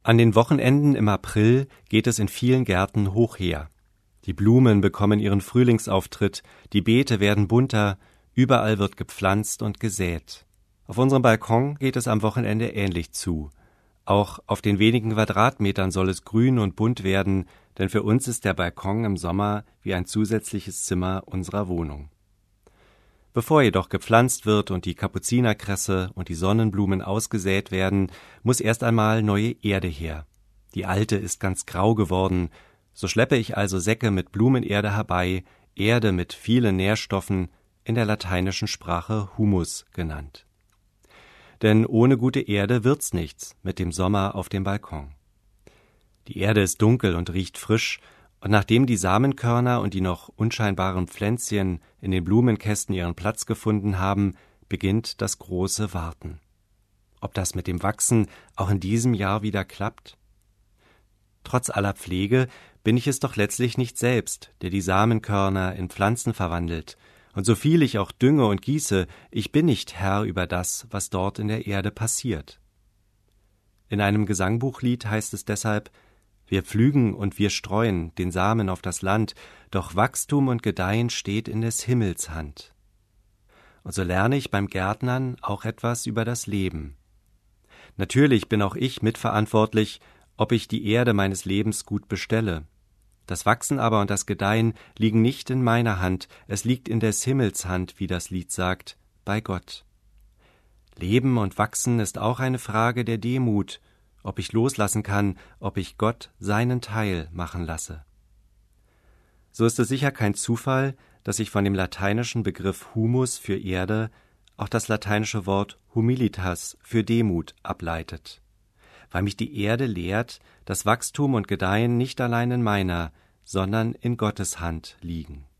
An den Wochenenden im April geht es in vielen Gärten hoch her. Die Blumen bekommen ihren Frühlingsauftritt, die Beete werden bunter, überall wird gepflanzt und gesät. Auf unserem Balkon geht es am Wochenende ähnlich zu. Auch auf den wenigen Quadratmetern soll es grün und bunt werden, denn für uns ist der Balkon im Sommer wie ein zusätzliches Zimmer unserer Wohnung. Bevor jedoch gepflanzt wird und die Kapuzinerkresse und die Sonnenblumen ausgesät werden, muss erst einmal neue Erde her. Die alte ist ganz grau geworden, so schleppe ich also Säcke mit Blumenerde herbei, Erde mit vielen Nährstoffen, in der lateinischen Sprache Humus genannt. Denn ohne gute Erde wird's nichts mit dem Sommer auf dem Balkon. Die Erde ist dunkel und riecht frisch, und nachdem die Samenkörner und die noch unscheinbaren Pflänzchen in den Blumenkästen ihren Platz gefunden haben, beginnt das große Warten. Ob das mit dem Wachsen auch in diesem Jahr wieder klappt? Trotz aller Pflege bin ich es doch letztlich nicht selbst, der die Samenkörner in Pflanzen verwandelt. Und so viel ich auch dünge und gieße, ich bin nicht Herr über das, was dort in der Erde passiert. In einem Gesangbuchlied heißt es deshalb: Wir pflügen und wir streuen den Samen auf das Land, doch Wachstum und Gedeihen steht in des Himmels Hand. Und so lerne ich beim Gärtnern auch etwas über das Leben. Natürlich bin auch ich mitverantwortlich, ob ich die Erde meines Lebens gut bestelle. Das Wachsen aber und das Gedeihen liegen nicht in meiner Hand, es liegt in des Himmels Hand, wie das Lied sagt, bei Gott. Leben und Wachsen ist auch eine Frage der Demut, ob ich loslassen kann, ob ich Gott seinen Teil machen lasse. So ist es sicher kein Zufall, dass sich von dem lateinischen Begriff Humus für Erde auch das lateinische Wort humilitas für Demut ableitet, weil mich die Erde lehrt, dass Wachstum und Gedeihen nicht allein in meiner, sondern in Gottes Hand liegen.